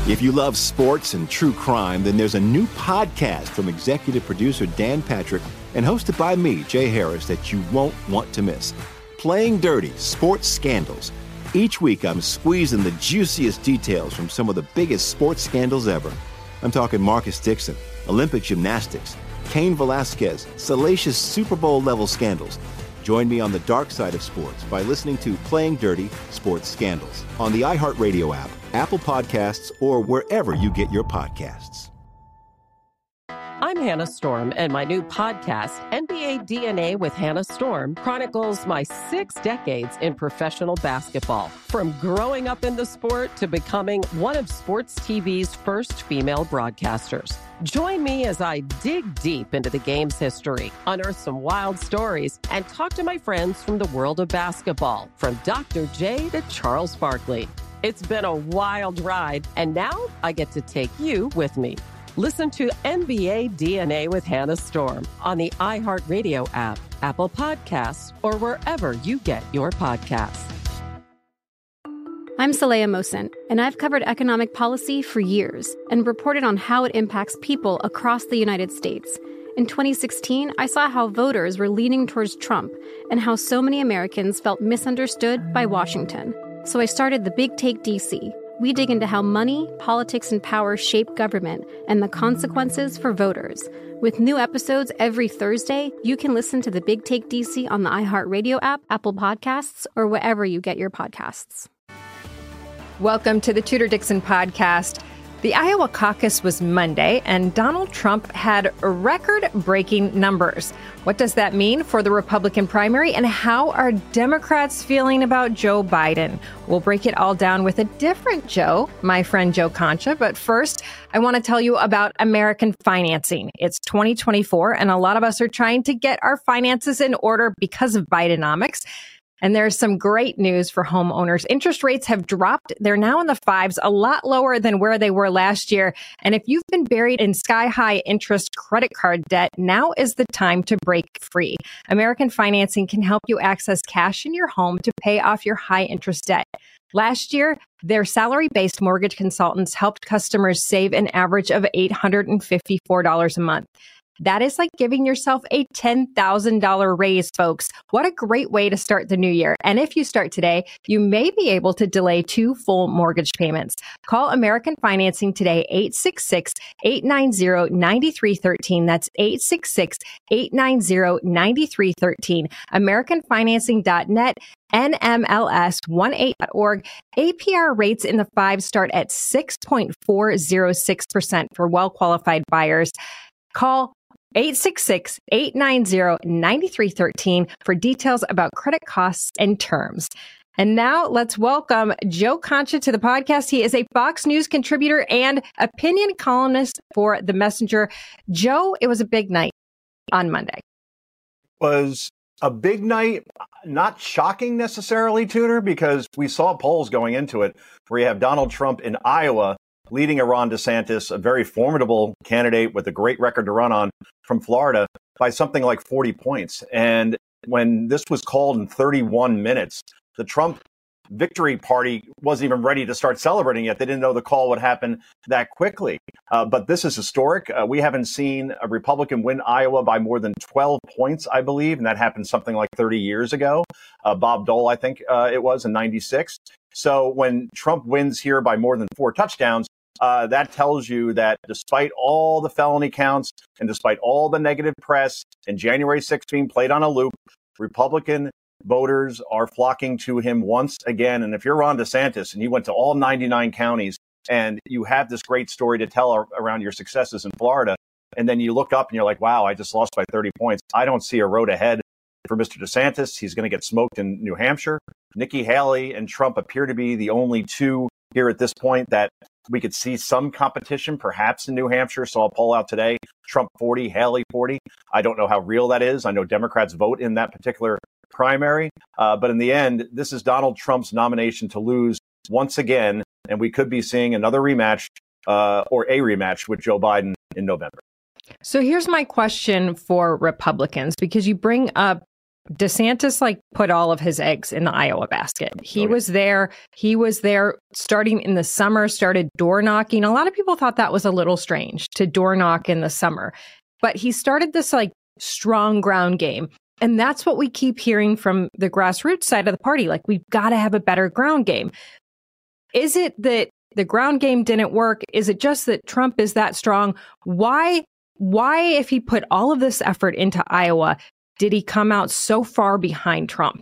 If you love sports and true crime, then there's a new podcast from executive producer Dan Patrick and hosted by me, Jay Harris, that you won't want to miss. Playing Dirty: Sports Scandals. Each week, I'm squeezing the juiciest details from some of the biggest sports scandals ever. I'm talking Marcus Dixon, Olympic gymnastics, Cain Velasquez, salacious Super Bowl-level scandals. Join me on the dark side of sports by listening to Playing Dirty: Sports Scandals on the iHeartRadio app, Apple Podcasts, or wherever you get your podcasts. I'm Hannah Storm, and my new podcast, NBA DNA with Hannah Storm, chronicles my 6 decades in professional basketball. From growing up in the sport to becoming one of sports TV's first female broadcasters. Join me as I dig deep into the game's history, unearth some wild stories, and talk to my friends from the world of basketball, from Dr. J to Charles Barkley. It's been a wild ride, and now I get to take you with me. Listen to NBA DNA with Hannah Storm on the iHeartRadio app, Apple Podcasts, or wherever you get your podcasts. I'm Saleha Mohsin, and I've covered economic policy for years and reported on how it impacts people across the United States. In 2016, I saw how voters were leaning towards Trump and how so many Americans felt misunderstood by Washington. So I started The Big Take DC. We dig into how money, politics, and power shape government and the consequences for voters. With new episodes every Thursday, you can listen to The Big Take DC on the iHeartRadio app, Apple Podcasts, or wherever you get your podcasts. Welcome to the Tudor Dixon podcast. The Iowa caucus was Monday, and Donald Trump had record-breaking numbers. What does that mean for the Republican primary, and how are Democrats feeling about Joe Biden? We'll break it all down with a different Joe, my friend Joe Concha. But first, I want to tell you about American Financing. It's 2024, and a lot of us are trying to get our finances in order because of Bidenomics. And there's some great news for homeowners. Interest rates have dropped. They're now in the 5s, a lot lower than where they were last year. And if you've been buried in sky-high interest credit card debt, now is the time to break free. American Financing can help you access cash in your home to pay off your high-interest debt. Last year, their salary-based mortgage consultants helped customers save an average of $854 a month. That is like giving yourself a $10,000 raise, folks. What a great way to start the new year. And if you start today, you may be able to delay 2 full mortgage payments. Call American Financing today, 866-890-9313. That's 866-890-9313. AmericanFinancing.net. NMLS18.org. APR rates in the 5s start at 6.406% for well-qualified buyers. Call 866-890-9313 for details about credit costs and terms. And now let's welcome Joe Concha to the podcast. He is a Fox News contributor and opinion columnist for The Messenger. Joe, it was a big night on Monday. Was a big night, not shocking necessarily, Tudor, because we saw polls going into it where you have Donald Trump in Iowa leading Ron DeSantis, a very formidable candidate with a great record to run on from Florida, by something like 40 points. And when this was called in 31 minutes, the Trump victory party wasn't even ready to start celebrating yet. They didn't know the call would happen that quickly. But this is historic. We haven't seen a Republican win Iowa by more than 12 points, I believe. And that happened something like 30 years ago. Bob Dole, I think it was, in 96. So when Trump wins here by more than 4 touchdowns, that tells you that despite all the felony counts and despite all the negative press and January 6th being played on a loop, Republican voters are flocking to him once again. And if you're Ron DeSantis and you went to all 99 counties and you have this great story to tell around your successes in Florida, and then you look up and you're like, wow, I just lost by 30 points. I don't see a road ahead for Mr. DeSantis. He's going to get smoked in New Hampshire. Nikki Haley and Trump appear to be the only two here at this point that we could see some competition, perhaps in New Hampshire. Saw a poll out today, Trump 40, Haley 40. I don't know how real that is. I know Democrats vote in that particular primary. But in the end, this is Donald Trump's nomination to lose once again. And we could be seeing another rematch or a rematch with Joe Biden in November. So here's my question for Republicans, because you bring up DeSantis put all of his eggs in the Iowa basket. He was there starting in the summer, started door knocking. A lot of people thought that was a little strange to door knock in the summer, but he started this strong ground game. And that's what we keep hearing from the grassroots side of the party. We've got to have a better ground game. Is it that the ground game didn't work? Is it just that Trump is that strong? Why, if he put all of this effort into Iowa, did he come out so far behind Trump?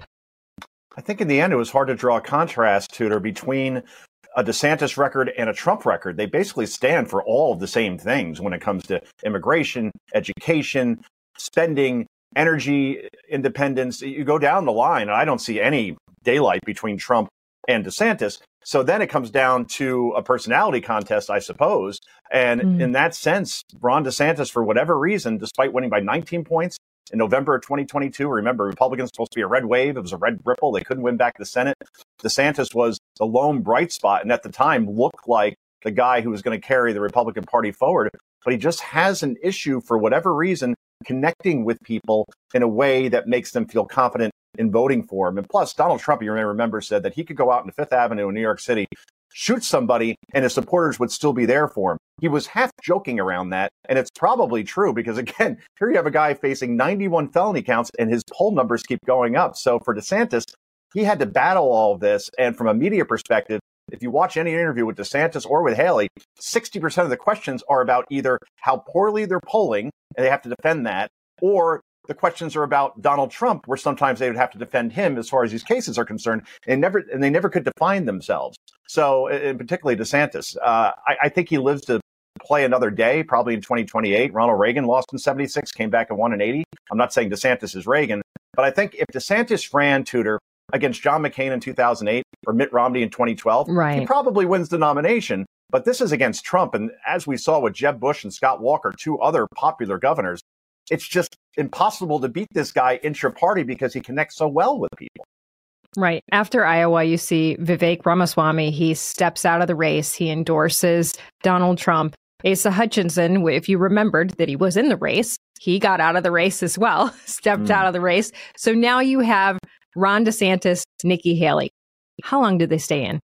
I think in the end, it was hard to draw a contrast, Tudor, between a DeSantis record and a Trump record. They basically stand for all of the same things when it comes to immigration, education, spending, energy independence. You go down the line, and I don't see any daylight between Trump and DeSantis. So then it comes down to a personality contest, I suppose. And in that sense, Ron DeSantis, for whatever reason, despite winning by 19 points in November of 2022, remember, Republicans supposed to be a red wave. It was a red ripple. They couldn't win back the Senate. DeSantis was the lone bright spot, and at the time looked like the guy who was going to carry the Republican Party forward. But he just has an issue, for whatever reason, connecting with people in a way that makes them feel confident in voting for him. And plus, Donald Trump, you may remember, said that he could go out into Fifth Avenue in New York City, shoot somebody, and his supporters would still be there for him. He was half joking around that, and it's probably true because, again, here you have a guy facing 91 felony counts, and his poll numbers keep going up. So for DeSantis, he had to battle all of this. And from a media perspective, if you watch any interview with DeSantis or with Haley, 60% of the questions are about either how poorly they're polling, and they have to defend that, or the questions are about Donald Trump, where sometimes they would have to defend him as far as these cases are concerned, and they never could define themselves. So, and particularly DeSantis, I think he lives to play another day, probably in 2028. Ronald Reagan lost in 76, came back and won in 80. I'm not saying DeSantis is Reagan, but I think if DeSantis ran, Tudor, against John McCain in 2008 or Mitt Romney in 2012, he probably wins the nomination. But this is against Trump. And as we saw with Jeb Bush and Scott Walker, two other popular governors, it's just impossible to beat this guy intra-party because he connects so well with people. Right. After Iowa, you see Vivek Ramaswamy. He steps out of the race. He endorses Donald Trump. Asa Hutchinson, if you remembered that he was in the race, he got out of the race as well, stepped out of the race. So now you have Ron DeSantis, Nikki Haley. How long did they stay in?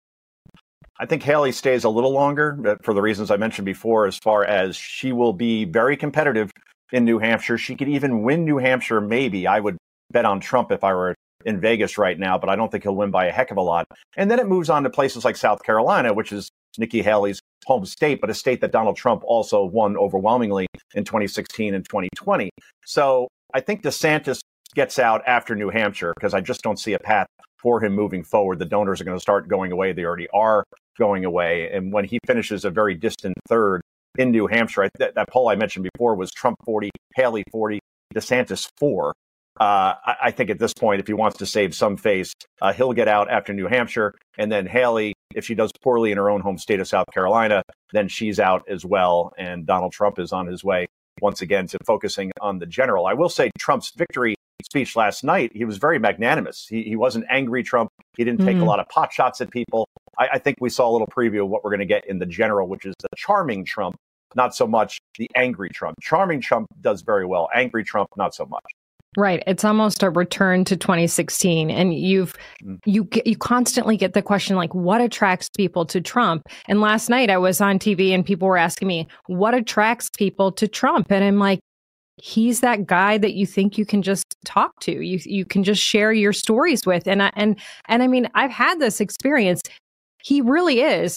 I think Haley stays a little longer for the reasons I mentioned before, as far as she will be very competitive in New Hampshire. She could even win New Hampshire, maybe. I would bet on Trump if I were in Vegas right now, but I don't think he'll win by a heck of a lot. And then it moves on to places like South Carolina, which is Nikki Haley's home state, but a state that Donald Trump also won overwhelmingly in 2016 and 2020. So I think DeSantis gets out after New Hampshire because I just don't see a path for him moving forward. The donors are going to start going away. They already are going away. And when he finishes a very distant third in New Hampshire, that poll I mentioned before was Trump 40, Haley 40, DeSantis 4. I think at this point, if he wants to save some face, he'll get out after New Hampshire. And then Haley, if she does poorly in her own home state of South Carolina, then she's out as well. And Donald Trump is on his way once again to focusing on the general. I will say Trump's victory speech last night, he was very magnanimous. He wasn't angry Trump. He didn't take a lot of pot shots at people. I think we saw a little preview of what we're going to get in the general, which is the charming Trump, not so much the angry Trump. Charming Trump does very well. Angry Trump, not so much. Right. It's almost a return to 2016. And you constantly get the question, like, what attracts people to Trump? And last night I was on TV and people were asking me, what attracts people to Trump? And I'm like, he's that guy that you think you can just talk to. You can just share your stories with. And I mean, I've had this experience. He really is.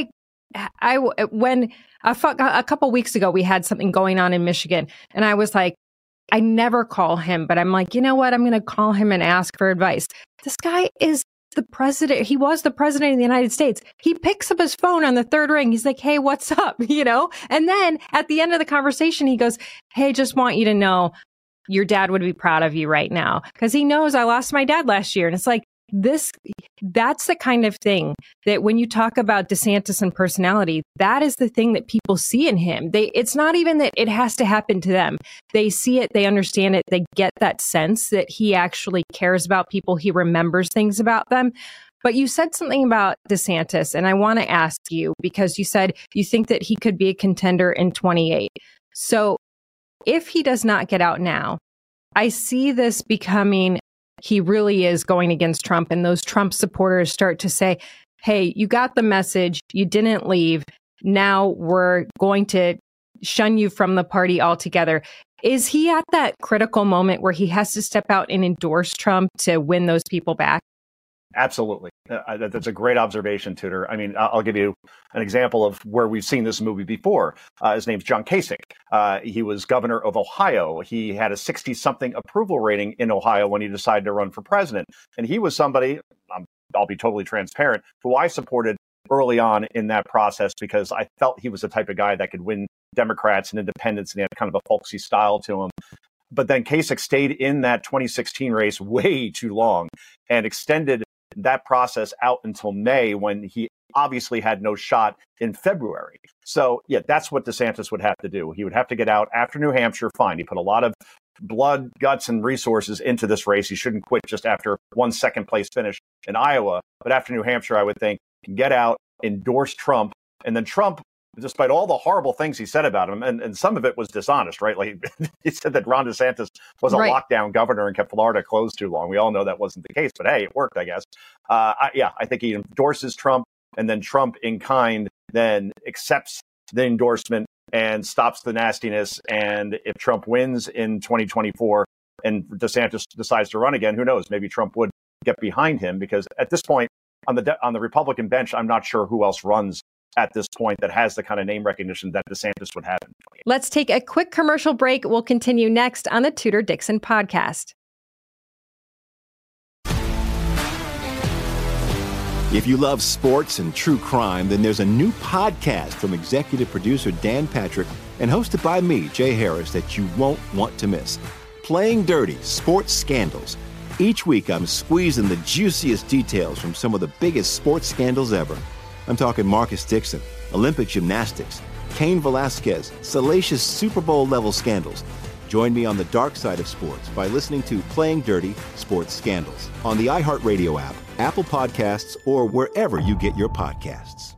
When a couple weeks ago, we had something going on in Michigan, and I was like, I never call him, but I'm like, you know what? I'm going to call him and ask for advice. This guy is the president. He was the president of the United States. He picks up his phone on the third ring. He's like, hey, what's up? You know? And then at the end of the conversation, he goes, hey, just want you to know your dad would be proud of you right now. Because he knows I lost my dad last year. And it's like, that's the kind of thing that when you talk about DeSantis and personality, that is the thing that people see in him. It's not even that it has to happen to them. They see it, they understand it, they get that sense that he actually cares about people, he remembers things about them. But you said something about DeSantis, and I want to ask you, because you said you think that he could be a contender in 28. So if he does not get out now, I see this becoming he really is going against Trump, and those Trump supporters start to say, hey, you got the message, you didn't leave, now we're going to shun you from the party altogether. Is he at that critical moment where he has to step out and endorse Trump to win those people back? Absolutely. That's a great observation, Tudor. I mean, I'll give you an example of where we've seen this movie before. His name's John Kasich. He was governor of Ohio. He had a 60-something approval rating in Ohio when he decided to run for president. And he was somebody, I'll be totally transparent, who I supported early on in that process because I felt he was the type of guy that could win Democrats and independents, and he had kind of a folksy style to him. But then Kasich stayed in that 2016 race way too long and extended that process out until May, when he obviously had no shot in February. So, yeah, that's what DeSantis would have to do. He would have to get out after New Hampshire. Fine. He put a lot of blood, guts, and resources into this race. He shouldn't quit just after one second-place finish in Iowa. But after New Hampshire, I would think, get out, endorse Trump, and then Trump, despite all the horrible things he said about him, and some of it was dishonest, right? Like he said that Ron DeSantis was a lockdown governor and kept Florida closed too long. We all know that wasn't the case, but hey, it worked, I guess. I think he endorses Trump, and then Trump in kind then accepts the endorsement and stops the nastiness. And if Trump wins in 2024 and DeSantis decides to run again, who knows? Maybe Trump would get behind him, because at this point on the Republican bench, I'm not sure who else runs at this point that has the kind of name recognition that DeSantis would have. Let's take a quick commercial break. We'll continue next on the Tudor Dixon podcast. If you love sports and true crime, then there's a new podcast from executive producer Dan Patrick and hosted by me, Jay Harris, that you won't want to miss. Playing Dirty: Sports Scandals. Each week, I'm squeezing the juiciest details from some of the biggest sports scandals ever. I'm talking Marcus Dixon, Olympic gymnastics, Cain Velasquez, salacious Super Bowl-level scandals. Join me on the dark side of sports by listening to Playing Dirty: Sports Scandals on the iHeartRadio app, Apple Podcasts, or wherever you get your podcasts.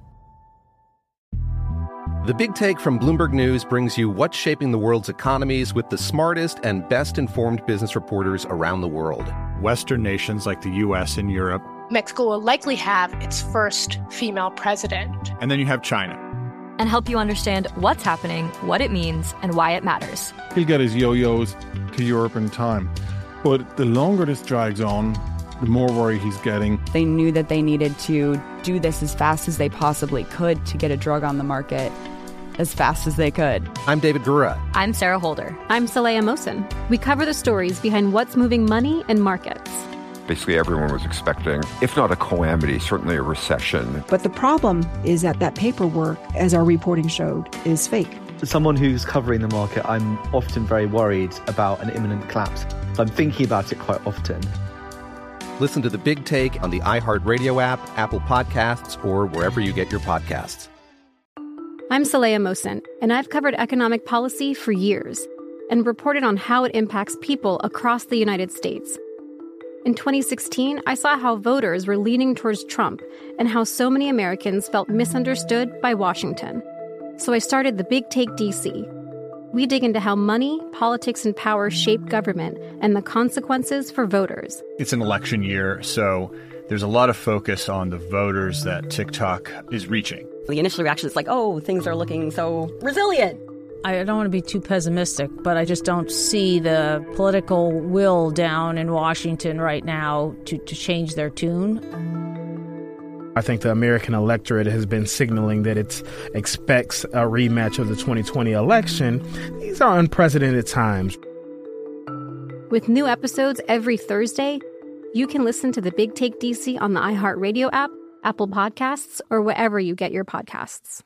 The Big Take from Bloomberg News brings you what's shaping the world's economies with the smartest and best-informed business reporters around the world. Western nations like the U.S. and Europe. Mexico will likely have its first female president. And then you have China. And help you understand what's happening, what it means, and why it matters. He'll get his yo-yos to Europe in time. But the longer this drags on, the more worry he's getting. They knew that they needed to do this as fast as they possibly could to get a drug on the market as fast as they could. I'm David Gura. I'm Sarah Holder. I'm Saleha Mohsen. We cover the stories behind what's moving money and markets. Basically, everyone was expecting, if not a calamity, certainly a recession. But the problem is that paperwork, as our reporting showed, is fake. As someone who's covering the market, I'm often very worried about an imminent collapse. So I'm thinking about it quite often. Listen to The Big Take on the iHeartRadio app, Apple Podcasts, or wherever you get your podcasts. I'm Saleha Mohsen, and I've covered economic policy for years and reported on how it impacts people across the United States. In 2016, I saw how voters were leaning towards Trump and how so many Americans felt misunderstood by Washington. So I started The Big Take DC. We dig into how money, politics, and power shape government and the consequences for voters. It's an election year, so there's a lot of focus on the voters that TikTok is reaching. The initial reaction is like, oh, things are looking so resilient. I don't want to be too pessimistic, but I just don't see the political will down in Washington right now to change their tune. I think the American electorate has been signaling that it expects a rematch of the 2020 election. These are unprecedented times. With new episodes every Thursday, you can listen to The Big Take DC on the iHeartRadio app, Apple Podcasts, or wherever you get your podcasts.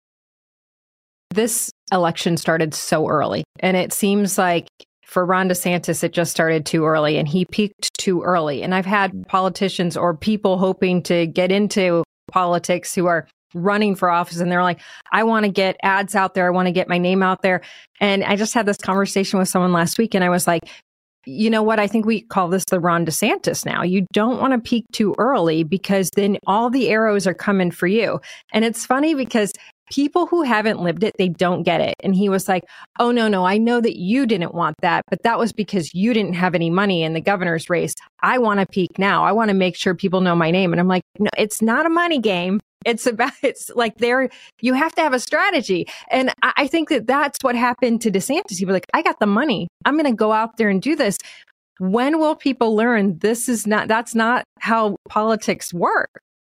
This election started so early, and it seems like for Ron DeSantis, it just started too early, and he peaked too early. And I've had politicians or people hoping to get into politics who are running for office, and they're like, I want to get ads out there. I want to get my name out there. And I just had this conversation with someone last week, and I was like, you know what? I think we call this the Ron DeSantis now. You don't want to peak too early because then all the arrows are coming for you. And it's funny because People who haven't lived it, they don't get it. And he was like, oh, no, I know that you didn't want that, but that was because you didn't have any money in the governor's race. I want to peak now. I want to make sure people know my name. And I'm like, no, it's not a money game. It's like you have to have a strategy. And I think that that's what happened to DeSantis. He was like, I got the money. I'm going to go out there and do this. When will people learn that's not how politics work?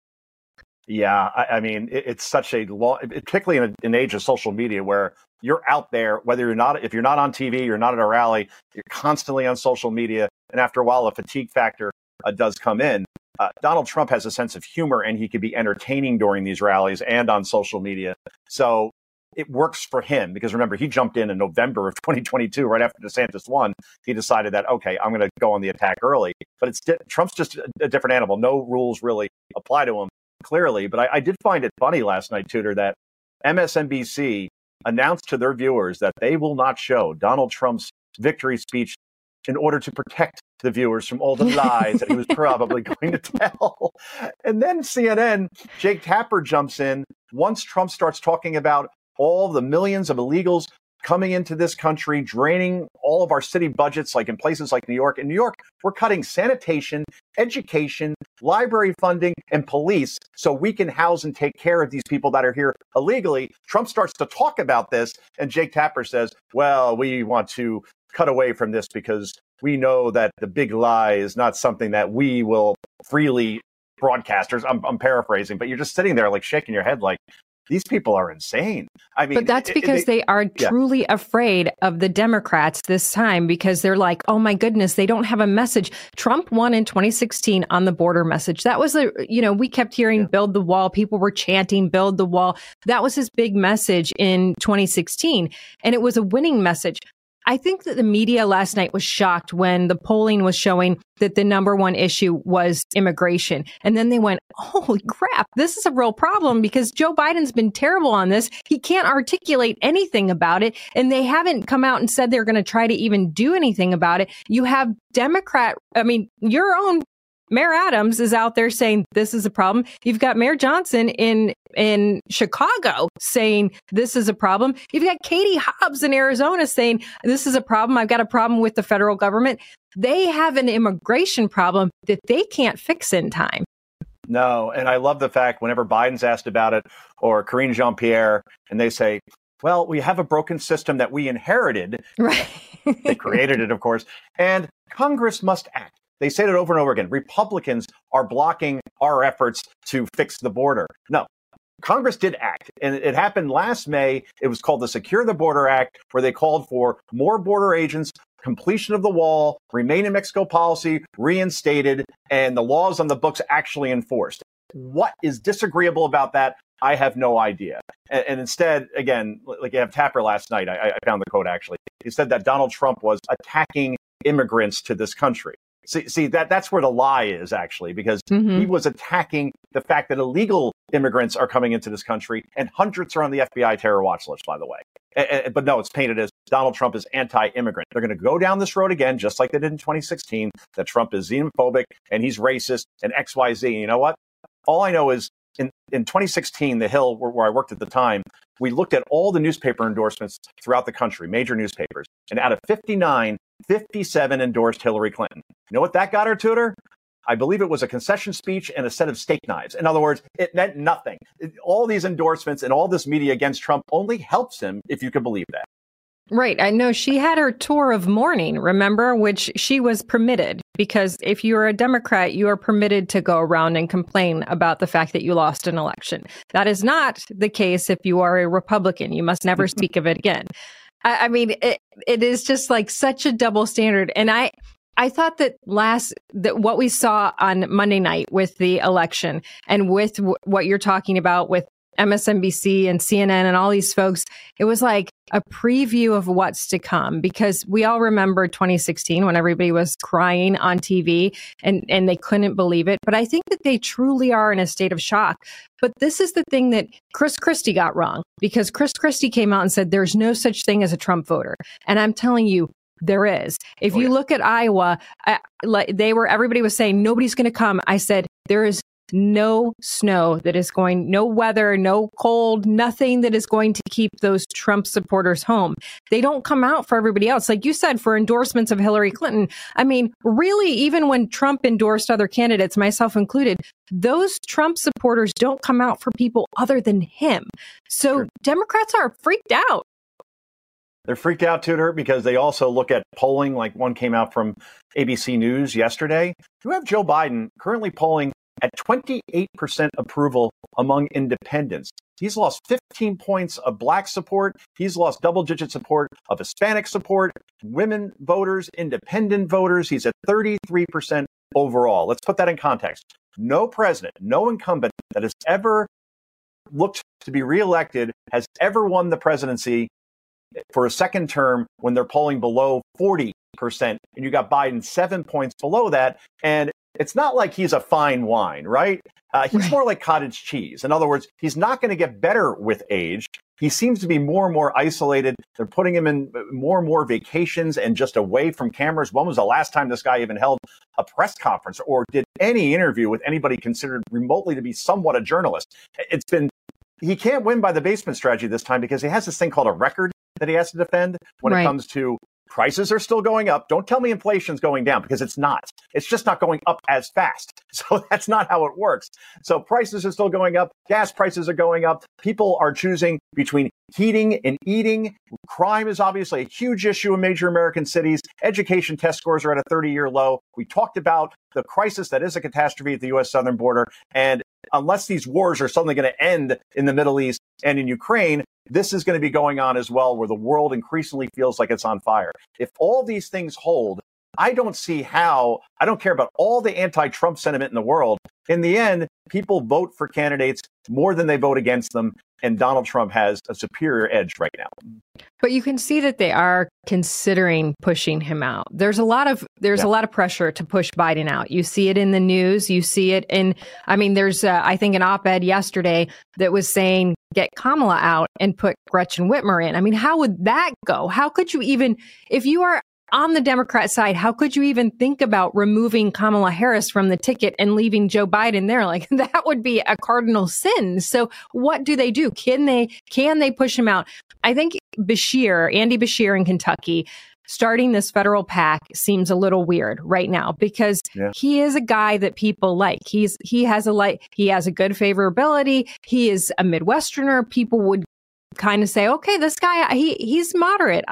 Yeah, I mean, it's such a long, particularly in an age of social media where you're out there, if you're not on TV, you're not at a rally, you're constantly on social media. And after a while, a fatigue factor does come in. Donald Trump has a sense of humor and he can be entertaining during these rallies and on social media. So it works for him because remember, he jumped in November of 2022, right after DeSantis won. He decided that, okay, I'm going to go on the attack early. But Trump's just a different animal. No rules really apply to him. Clearly, but I did find it funny last night, Tudor, that MSNBC announced to their viewers that they will not show Donald Trump's victory speech in order to protect the viewers from all the lies that he was probably going to tell. And then CNN, Jake Tapper jumps in once Trump starts talking about all the millions of illegals coming into this country, draining all of our city budgets, like in places like New York. In New York, we're cutting sanitation, education, library funding, and police so we can house and take care of these people that are here illegally. Trump starts to talk about this, and Jake Tapper says, well, we want to cut away from this because we know that the big lie is not something that we will freely broadcasters. I'm paraphrasing, but you're just sitting there like shaking your head like, these people are insane. I mean, but that's because they are truly afraid of the Democrats this time because they're like, oh my goodness, they don't have a message. Trump won in 2016 on the border message. That was we kept hearing build the wall. People were chanting build the wall. That was his big message in 2016. And it was a winning message. I think that the media last night was shocked when the polling was showing that the number one issue was immigration. And then they went, holy crap, this is a real problem because Joe Biden's been terrible on this. He can't articulate anything about it. And they haven't come out and said they're going to try to even do anything about it. You have your own Mayor Adams is out there saying this is a problem. You've got Mayor Johnson in Chicago saying this is a problem. You've got Katie Hobbs in Arizona saying this is a problem. I've got a problem with the federal government. They have an immigration problem that they can't fix in time. No, and I love the fact whenever Biden's asked about it or Karine Jean-Pierre, and they say, well, we have a broken system that we inherited. Right. They created it, of course, and Congress must act. They say it over and over again. Republicans are blocking our efforts to fix the border. No, Congress did act. And it happened last May. It was called the Secure the Border Act, where they called for more border agents, completion of the wall, remain in Mexico policy reinstated, and the laws on the books actually enforced. What is disagreeable about that? I have no idea. And instead, again, like you have Tapper last night, I found the quote actually. He said that Donald Trump was attacking immigrants to this country. See that's where the lie is actually, because he was attacking the fact that illegal immigrants are coming into this country and hundreds are on the FBI terror watch list, by the way. But no, it's painted as Donald Trump is anti-immigrant. They're going to go down this road again, just like they did in 2016, that Trump is xenophobic and he's racist and XYZ. And you know what? All I know is in 2016, The Hill, where I worked at the time, we looked at all the newspaper endorsements throughout the country, major newspapers. And out of 59, 57 endorsed Hillary Clinton. You know what that got her, Tudor? I believe it was a concession speech and a set of steak knives. In other words, it meant nothing. All these endorsements and all this media against Trump only helps him, if you could believe that. Right. I know she had her tour of mourning, remember, which she was permitted, because if you're a Democrat, you are permitted to go around and complain about the fact that you lost an election. That is not the case if you are a Republican. You must never speak of it again. I mean, it is just like such a double standard. And I thought that what we saw on Monday night with the election and with what you're talking about with MSNBC and CNN and all these folks, it was like a preview of what's to come, because we all remember 2016 when everybody was crying on TV and they couldn't believe it. But I think that they truly are in a state of shock. But this is the thing that Chris Christie got wrong, because Chris Christie came out and said there's no such thing as a Trump voter. And I'm telling you, there is. If you look at Iowa, everybody was saying nobody's going to come. I said there is no snow that is going, no weather, no cold, nothing that is going to keep those Trump supporters home. They don't come out for everybody else. Like you said, for endorsements of Hillary Clinton. I mean, really, even when Trump endorsed other candidates, myself included, those Trump supporters don't come out for people other than him. So sure. Democrats are freaked out. They're freaked out, Tudor, because they also look at polling, like one came out from ABC News yesterday. You have Joe Biden currently polling at 28% approval among independents. He's lost 15 points of black support. He's lost double-digit support of Hispanic support, women voters, independent voters. He's at 33% overall. Let's put that in context. No president, no incumbent that has ever looked to be reelected has ever won the presidency for a second term when they're polling below 40%. And you got Biden 7 points below that. And it's not like he's a fine wine, right? He's more like cottage cheese. In other words, he's not going to get better with age. He seems to be more and more isolated. They're putting him in more and more vacations and just away from cameras. When was the last time this guy even held a press conference or did any interview with anybody considered remotely to be somewhat a journalist? He can't win by the basement strategy this time because he has this thing called a record that he has to defend when it comes to prices are still going up. Don't tell me inflation's going down because it's not. It's just not going up as fast. So that's not how it works. So prices are still going up. Gas prices are going up. People are choosing between heating and eating. Crime is obviously a huge issue in major American cities. Education test scores are at a 30-year low. We talked about the crisis that is a catastrophe at the U.S. southern border. And unless these wars are suddenly going to end in the Middle East and in Ukraine, this is going to be going on as well, where the world increasingly feels like it's on fire. If all these things hold, I don't see how, I don't care about all the anti-Trump sentiment in the world. In the end, people vote for candidates more than they vote against them. And Donald Trump has a superior edge right now. But you can see that they are considering pushing him out. There's a lot of pressure to push Biden out. You see it in the news. You see it in, there's, I think, an op-ed yesterday that was saying, get Kamala out and put Gretchen Whitmer in. How would that go? How could you even, if you are on the Democrat side, how could you even think about removing Kamala Harris from the ticket and leaving Joe Biden there? Like, that would be a cardinal sin. So what do they do? Can they push him out? I think Andy Beshear in Kentucky, starting this federal PAC seems a little weird right now because he is a guy that people like. He has a good favorability. He is a Midwesterner. People would kind of say, okay, this guy, he's moderate.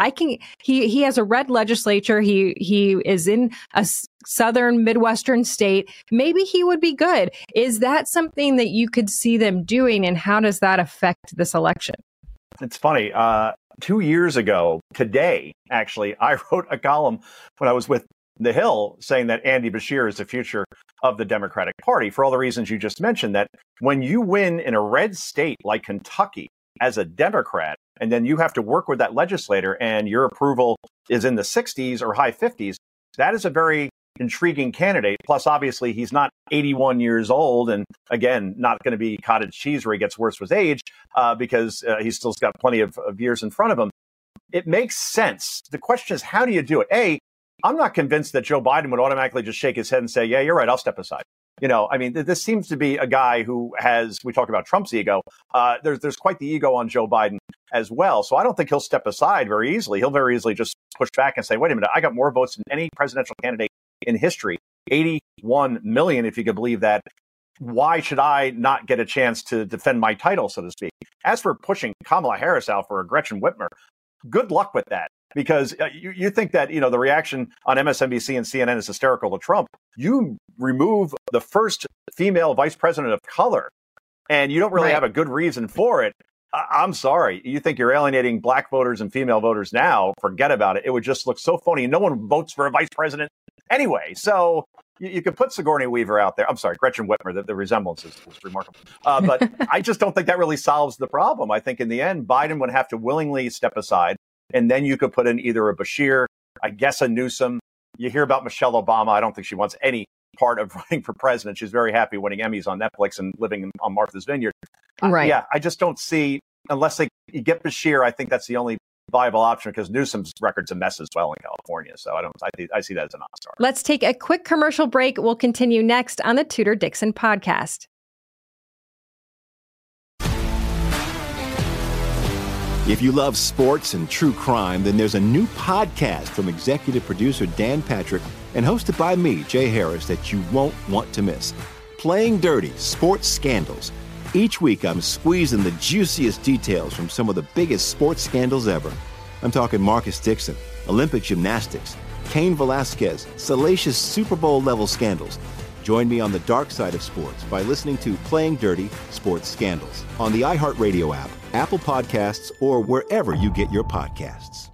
He has a red legislature. He is in a southern Midwestern state. Maybe he would be good. Is that something that you could see them doing? And how does that affect this election? It's funny. 2 years ago today, actually, I wrote a column when I was with The Hill saying that Andy Beshear is the future of the Democratic Party for all the reasons you just mentioned, that when you win in a red state like Kentucky as a Democrat, and then you have to work with that legislator and your approval is in the 60s or high 50s, that is a very intriguing candidate. Plus, obviously, he's not 81 years old. And again, not going to be cottage cheese where he gets worse with age because he's still got plenty of years in front of him. It makes sense. The question is, how do you do it? I'm not convinced that Joe Biden would automatically just shake his head and say, yeah, you're right, I'll step aside. This seems to be a guy who has, we talk about Trump's ego. There's quite the ego on Joe Biden as well. So I don't think he'll step aside very easily. He'll very easily just push back and say, wait a minute, I got more votes than any presidential candidate in history, 81 million, if you could believe that. Why should I not get a chance to defend my title, so to speak? As for pushing Kamala Harris out for a Gretchen Whitmer, good luck with that. Because you think that, the reaction on MSNBC and CNN is hysterical to Trump. You remove the first female vice president of color, and you don't really have a good reason for it. I'm sorry. You think you're alienating black voters and female voters now? Forget about it. It would just look so phony. No one votes for a vice president anyway. So you could put Sigourney Weaver out there. I'm sorry, Gretchen Whitmer. The resemblance is remarkable. But I just don't think that really solves the problem. I think in the end, Biden would have to willingly step aside. And then you could put in either a Beshear, I guess a Newsom. You hear about Michelle Obama. I don't think she wants any part of running for president. She's very happy winning Emmys on Netflix and living on Martha's Vineyard. Right. I just don't see, unless you get Beshear, I think that's the only viable option because Newsom's record's a mess as well in California. So I see that as a non-starter. Let's take a quick commercial break. We'll continue next on the Tudor Dixon podcast. If you love sports and true crime, then there's a new podcast from executive producer Dan Patrick and hosted by me, Jay Harris, that you won't want to miss. Playing Dirty: Sports Scandals. Each week, I'm squeezing the juiciest details from some of the biggest sports scandals ever. I'm talking Marcus Dixon, Olympic gymnastics, Cain Velasquez, salacious Super Bowl-level scandals. Join me on the dark side of sports by listening to Playing Dirty: Sports Scandals on the iHeartRadio app, Apple Podcasts, or wherever you get your podcasts.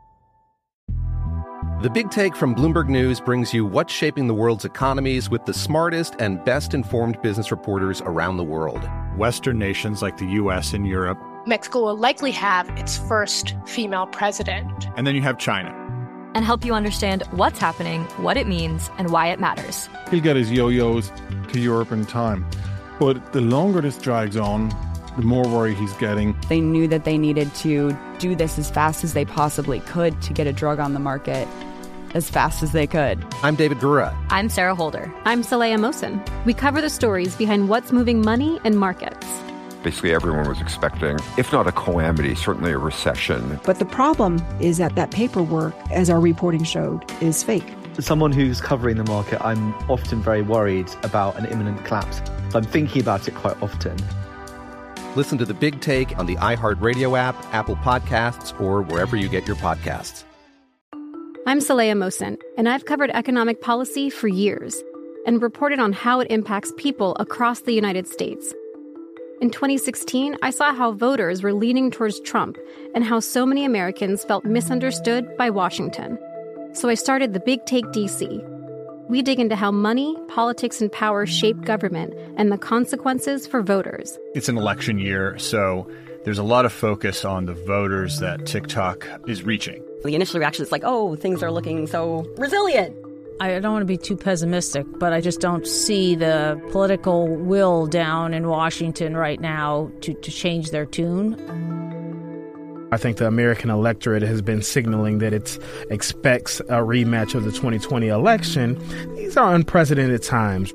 The Big Take from Bloomberg News brings you what's shaping the world's economies with the smartest and best-informed business reporters around the world. Western nations like the U.S. and Europe. Mexico will likely have its first female president. And then you have China. And help you understand what's happening, what it means, and why it matters. He'll get his yo-yos to Europe in time. But the longer this drags on, the more worry he's getting. They knew that they needed to do this as fast as they possibly could to get a drug on the market as fast as they could. I'm David Gura. I'm Sarah Holder. I'm Saleha Mohsen. We cover the stories behind what's moving money and markets. Basically, everyone was expecting, if not a calamity, certainly a recession. But the problem is that paperwork, as our reporting showed, is fake. As someone who's covering the market, I'm often very worried about an imminent collapse. I'm thinking about it quite often. Listen to The Big Take on the iHeartRadio app, Apple Podcasts, or wherever you get your podcasts. I'm Saleha Mohsen, and I've covered economic policy for years and reported on how it impacts people across the United States. In 2016, I saw how voters were leaning towards Trump and how so many Americans felt misunderstood by Washington. So I started The Big Take DC. We dig into how money, politics, and power shape government and the consequences for voters. It's an election year, so there's a lot of focus on the voters that TikTok is reaching. The initial reaction is like, oh, things are looking so resilient. I don't want to be too pessimistic, but I just don't see the political will down in Washington right now to change their tune. I think the American electorate has been signaling that it expects a rematch of the 2020 election. These are unprecedented times.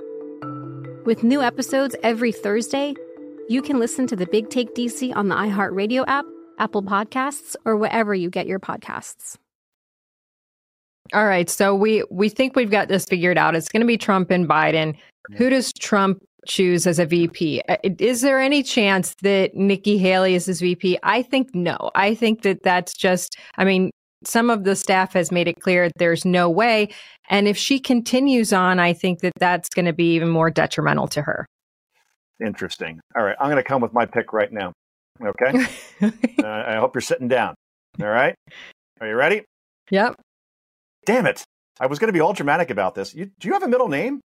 With new episodes every Thursday, you can listen to The Big Take DC on the iHeartRadio app, Apple Podcasts, or wherever you get your podcasts. All right, so we think we've got this figured out. It's going to be Trump and Biden. Who does Trump choose as a VP? Is there any chance that Nikki Haley is his VP? I think no. I think that's just, some of the staff has made it clear there's no way. And if she continues on, I think that's going to be even more detrimental to her. Interesting. All right, I'm going to come with my pick right now. Okay? I hope you're sitting down. All right? Are you ready? Yep. Damn it. I was going to be all dramatic about this. Do you have a middle name?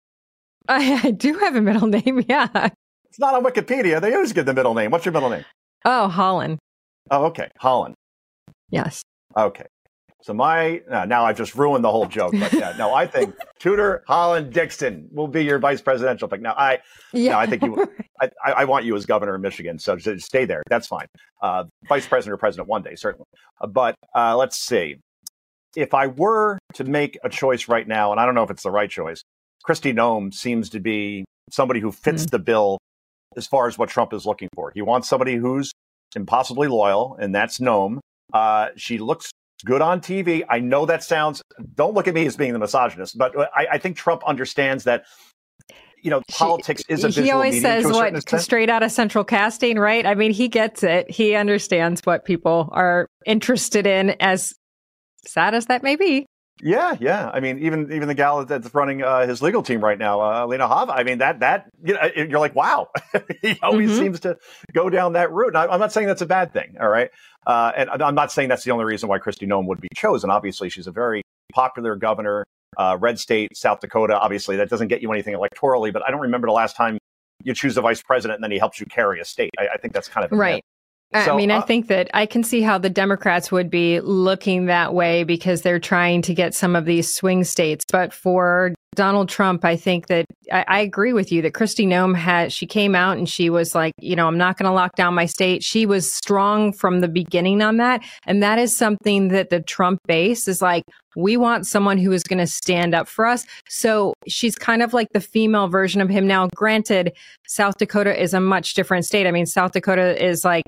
I do have a middle name, yeah. It's not on Wikipedia. They always give the middle name. What's your middle name? Oh, Holland. Oh, okay. Holland. Yes. Okay. So now I've just ruined the whole joke. But yeah, no, I think Tudor Holland Dixon will be your vice presidential pick. Now, I think I want you as governor of Michigan. So just stay there. That's fine. Vice president or president one day, certainly. But let's see. If I were to make a choice right now, and I don't know if it's the right choice, Kristi Noem seems to be somebody who fits the bill as far as what Trump is looking for. He wants somebody who's impossibly loyal, and that's Noem. She looks good on TV. I know that sounds, don't look at me as being the misogynist, but I think Trump understands that, politics is a visual medium. He always says straight out of Central Casting, right? He gets it. He understands what people are interested in, as sad as that may be. Yeah. Even the gal that's running his legal team right now, Lena Hava. That you're like, wow, he always seems to go down that route. And I'm not saying that's a bad thing, all right. And I'm not saying that's the only reason why Kristi Noem would be chosen. Obviously, she's a very popular governor, red state, South Dakota. Obviously, that doesn't get you anything electorally, but I don't remember the last time you choose a vice president and then he helps you carry a state. I think that's kind of right. I think that I can see how the Democrats would be looking that way because they're trying to get some of these swing states. But for Donald Trump, I think that I agree with you that Kristi Noem she came out and she was like, I'm not going to lock down my state. She was strong from the beginning on that. And that is something that the Trump base is like, we want someone who is going to stand up for us. So she's kind of like the female version of him. Now, granted, South Dakota is a much different state. I mean, South Dakota is like,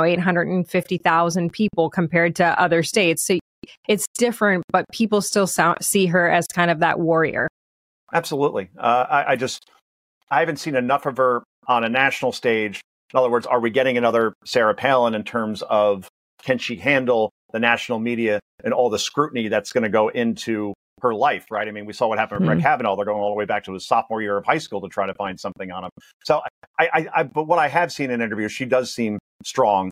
850,000 people compared to other states. So it's different, but people still see her as kind of that warrior. Absolutely. I haven't seen enough of her on a national stage. In other words, are we getting another Sarah Palin in terms of can she handle the national media and all the scrutiny that's going to go into her life, right? I mean, we saw what happened with Brett Kavanaugh. They're going all the way back to his sophomore year of high school to try to find something on him. So but what I have seen in interviews, she does seem strong.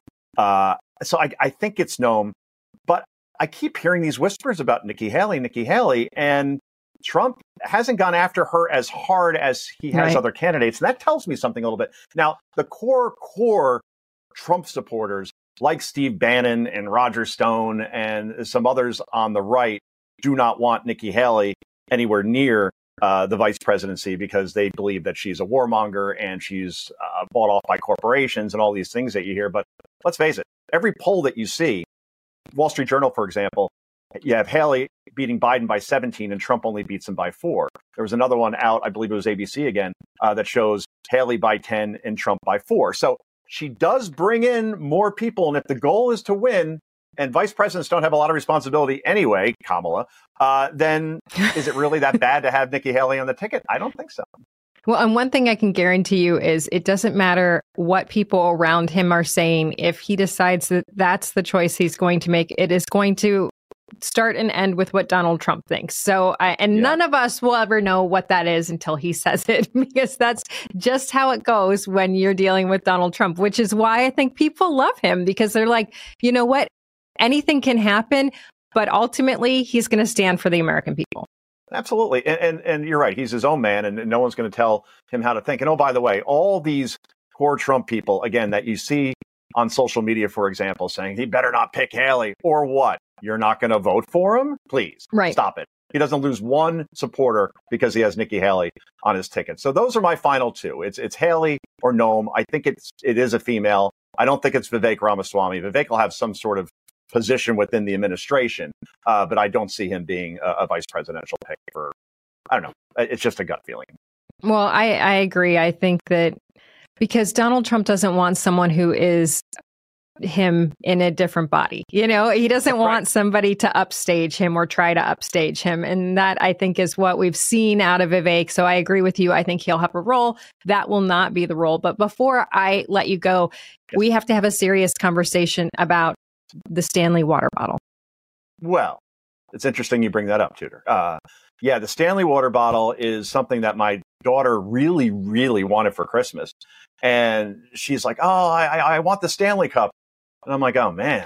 So I think it's Noem, but I keep hearing these whispers about Nikki Haley, and Trump hasn't gone after her as hard as he has other candidates. And that tells me something a little bit. Now, the core Trump supporters, like Steve Bannon and Roger Stone and some others on the right, do not want Nikki Haley anywhere near the vice presidency because they believe that she's a warmonger and she's bought off by corporations and all these things that you hear. But let's face it, every poll that you see, Wall Street Journal, for example, you have Haley beating Biden by 17 and Trump only beats him by 4. There was another one out, I believe it was ABC again, that shows Haley by 10 and Trump by 4. So she does bring in more people. And if the goal is to win, and vice presidents don't have a lot of responsibility anyway, Kamala, then is it really that bad to have Nikki Haley on the ticket? I don't think so. Well, and one thing I can guarantee you is it doesn't matter what people around him are saying. If he decides that that's the choice he's going to make, it is going to start and end with what Donald Trump thinks. So, none of us will ever know what that is until he says it, because that's just how it goes when you're dealing with Donald Trump, which is why I think people love him, because they're like, you know what? Anything can happen, but ultimately he's going to stand for the American people. Absolutely. And you're right. He's his own man, and no one's going to tell him how to think. And oh, by the way, all these core Trump people, again, that you see on social media, for example, saying he better not pick Haley, or what? You're not going to vote for him? Please stop it. He doesn't lose one supporter because he has Nikki Haley on his ticket. So those are my final two. It's Haley or Noem. I think it is a female. I don't think it's Vivek Ramaswamy. Vivek will have some sort of position within the administration, but I don't see him being a vice presidential pick for, I don't know. It's just a gut feeling. Well, I agree. I think that because Donald Trump doesn't want someone who is him in a different body. He doesn't want somebody to upstage him or try to upstage him. And that, I think, is what we've seen out of Vivek. So I agree with you. I think he'll have a role. That will not be the role. But before I let you go, we have to have a serious conversation about the Stanley water bottle. Well, it's interesting you bring that up, Tudor. The Stanley water bottle is something that my daughter really, really wanted for Christmas. And she's like, oh, I want the Stanley Cup. And I'm like, oh, man,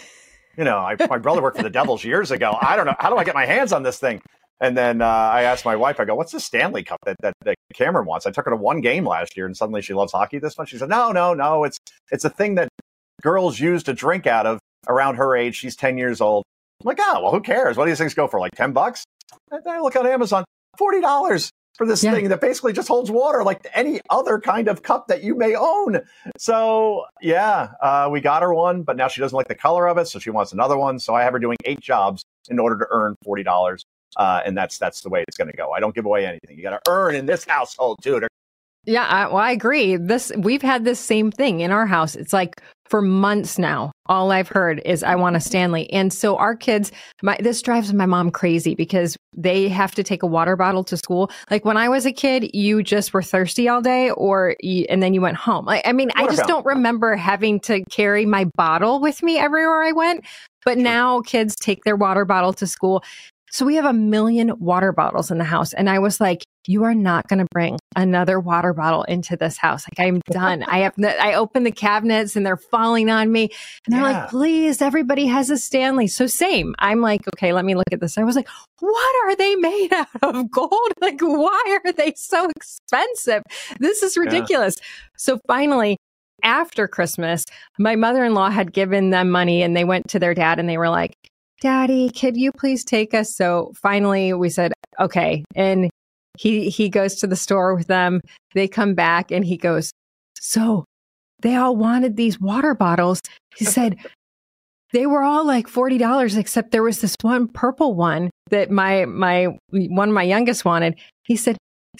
my brother worked for the Devils years ago. I don't know. How do I get my hands on this thing? And then I asked my wife, I go, what's the Stanley Cup that Cameron wants? I took her to one game last year and suddenly she loves hockey this much. She said, no. It's a thing that girls use to drink out of around her age. She's 10 years old. I'm like, oh, well, who cares? What do these things go for? Like $10? And I look on Amazon, $40 for this thing that basically just holds water like any other kind of cup that you may own. So, we got her one, but now she doesn't like the color of it, so she wants another one. So I have her doing 8 jobs in order to earn $40, and that's the way it's going to go. I don't give away anything. You got to earn in this household, Tudor. Yeah, I agree. We've had this same thing in our house. It's like for months now, all I've heard is I want a Stanley. And so our kids, this drives my mom crazy because they have to take a water bottle to school. Like when I was a kid, you just were thirsty all day and then you went home. I just don't remember having to carry my bottle with me everywhere I went. But now kids take their water bottle to school. So we have 1 million water bottles in the house. And I was like, you are not going to bring another water bottle into this house. Like, I'm done. I open the cabinets and they're falling on me. And they're like, please, everybody has a Stanley. So same. I'm like, okay, let me look at this. I was like, what are they made out of? Gold? Like, why are they so expensive? This is ridiculous. So finally, after Christmas, my mother-in-law had given them money and they went to their dad and they were like, Daddy, could you please take us? So finally we said, okay. And He goes to the store with them. They come back and he goes, so they all wanted these water bottles. He said, they were all like $40, except there was this one purple one that my youngest wanted. He said,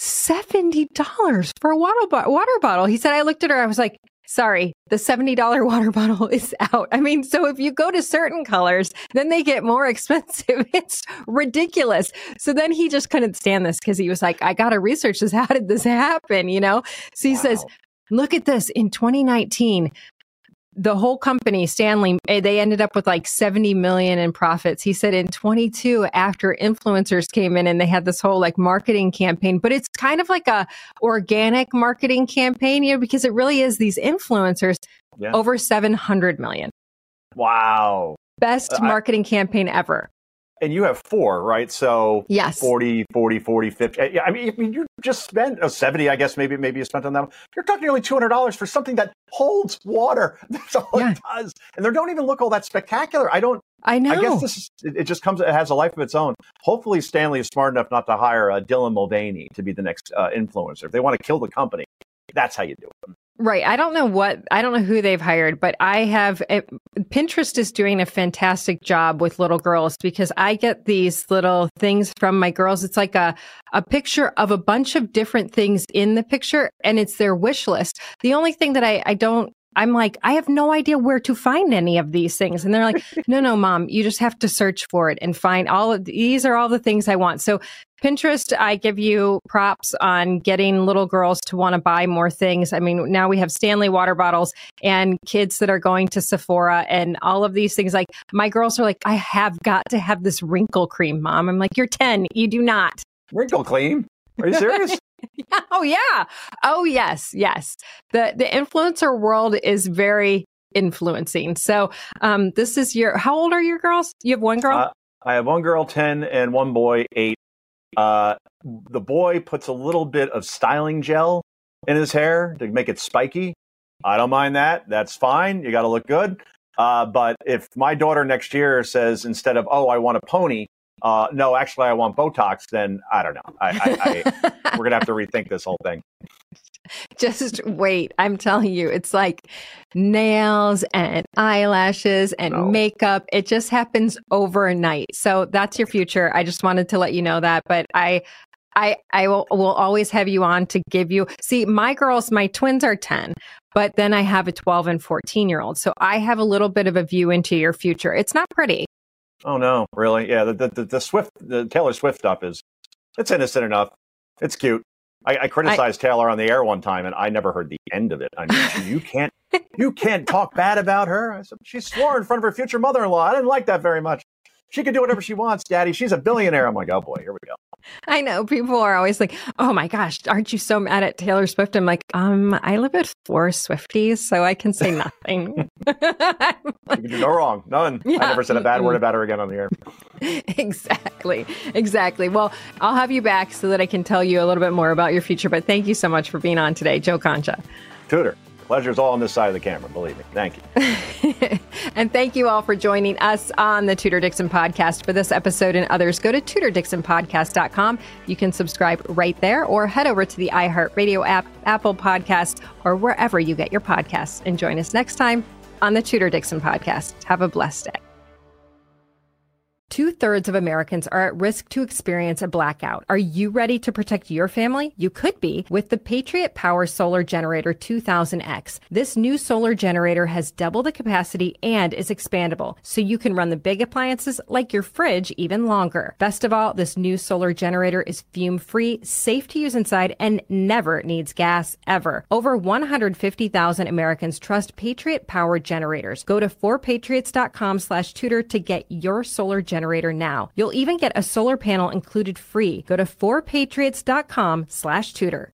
$70 for a water bottle. He said, I looked at her. I was like, sorry, the $70 water bottle is out. I mean, so if you go to certain colors, then they get more expensive. It's ridiculous. So then he just couldn't stand this because he was like, I got to research this. How did this happen? You know? So he says, look at this. In 2019, the whole company, Stanley, they ended up with like 70 million in profits. He said in 22, after influencers came in and they had this whole like marketing campaign, but it's kind of like a organic marketing campaign, you know, because it really is these influencers, over 700 million. Wow. Best marketing campaign ever. And you have 4, right? So yes. 40, 50. I mean, you just spent 70, I guess, maybe you spent on that. You're talking nearly $200 for something that holds water. That's all it does. And they don't even look all that spectacular. I know. I guess it just comes, it has a life of its own. Hopefully Stanley is smart enough not to hire Dylan Mulvaney to be the next influencer. If they want to kill the company, that's how you do it. Right. I don't know who they've hired, but Pinterest is doing a fantastic job with little girls because I get these little things from my girls. It's like a picture of a bunch of different things in the picture and it's their wish list. The only thing that I'm like, I have no idea where to find any of these things. And they're like, no, Mom, you just have to search for it and find these are all the things I want. So Pinterest, I give you props on getting little girls to want to buy more things. I mean, now we have Stanley water bottles and kids that are going to Sephora and all of these things. Like my girls are like, I have got to have this wrinkle cream, Mom. I'm like, you're 10. You do not. Wrinkle cream? Are you serious? Oh, yeah. Oh, yes. The influencer world is very influencing. So this is how old are your girls? You have one girl? I have one girl, 10, and one boy, 8. The boy puts a little bit of styling gel in his hair to make it spiky. I don't mind that. That's fine. You got to look good. But if my daughter next year says instead of, I want a pony, no, actually I want Botox, then I don't know. We're going to have to rethink this whole thing. Just wait. I'm telling you, it's like nails and eyelashes and makeup. It just happens overnight. So that's your future. I just wanted to let you know that. But I will always have you on to give you. See, my twins are 10, but then I have a 12 and 14-year-old. So I have a little bit of a view into your future. It's not pretty. Oh, no, really? Yeah, the Taylor Swift stuff it's innocent enough. It's cute. I criticized Taylor on the air one time, and I never heard the end of it. I mean, you can't talk bad about her. I said, she swore in front of her future mother-in-law. I didn't like that very much. She can do whatever she wants, Daddy. She's a billionaire. I'm like, oh boy, here we go. I know people are always like, oh my gosh, aren't you so mad at Taylor Swift? I'm like, I live with 4 Swifties, so I can say nothing. You can do no wrong. None. Yeah. I never said a bad word about her again on the air. Exactly. Well, I'll have you back so that I can tell you a little bit more about your future. But thank you so much for being on today, Joe Concha. Tudor. Pleasure's all on this side of the camera, believe me. Thank you. And thank you all for joining us on the Tudor Dixon Podcast. For this episode and others, go to TudorDixonPodcast.com. You can subscribe right there or head over to the iHeartRadio app, Apple Podcasts, or wherever you get your podcasts. And join us next time on the Tudor Dixon Podcast. Have a blessed day. 2/3 of Americans are at risk to experience a blackout. Are you ready to protect your family? You could be with the Patriot Power Solar Generator 2000X. This new solar generator has double the capacity and is expandable, so you can run the big appliances like your fridge even longer. Best of all, this new solar generator is fume-free, safe to use inside, and never needs gas, ever. Over 150,000 Americans trust Patriot Power generators. Go to 4patriots.com/Tudor to get your solar generator now. You'll even get a solar panel included free. Go to 4patriots.com/Tudor.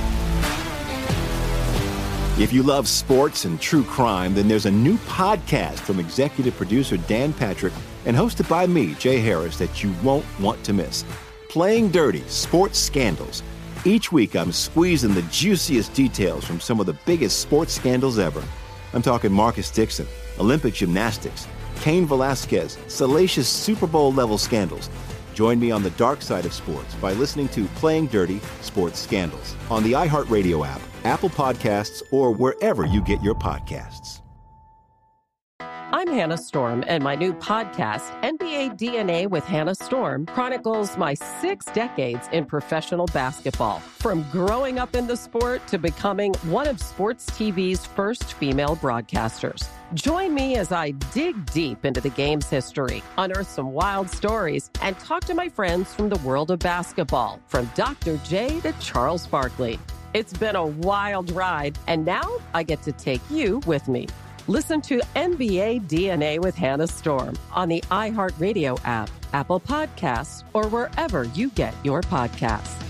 If you love sports and true crime, then there's a new podcast from executive producer Dan Patrick and hosted by me, Jay Harris, that you won't want to miss. Playing Dirty: Sports Scandals. Each week, I'm squeezing the juiciest details from some of the biggest sports scandals ever. I'm talking Marcus Dixon, Olympic gymnastics, Cain Velasquez, salacious Super Bowl-level scandals. Join me on the dark side of sports by listening to Playing Dirty Sports Scandals on the iHeartRadio app, Apple Podcasts, or wherever you get your podcasts. I'm Hannah Storm, and my new podcast, NBA DNA with Hannah Storm, chronicles my 6 decades in professional basketball. From growing up in the sport to becoming one of sports TV's first female broadcasters. Join me as I dig deep into the game's history, unearth some wild stories, and talk to my friends from the world of basketball, from Dr. J to Charles Barkley. It's been a wild ride, and now I get to take you with me. Listen to NBA DNA with Hannah Storm on the iHeartRadio app, Apple Podcasts, or wherever you get your podcasts.